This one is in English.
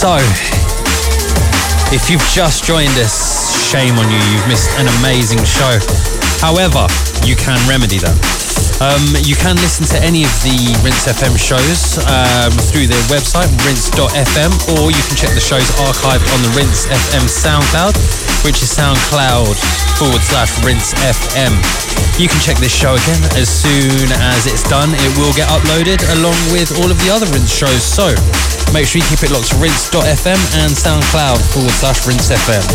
So, if you've just joined us, shame on you, you've missed an amazing show. However, you can remedy that. You can listen to any of the Rinse FM shows through their website, rinse.fm, or you can check the shows archived on the Rinse FM SoundCloud, which is soundcloud.com/Rinse FM. You can check this show again as soon as it's done. It will get uploaded along with all of the other Rinse shows. So make sure you keep it locked to rinse.fm and soundcloud.com/Rinse FM.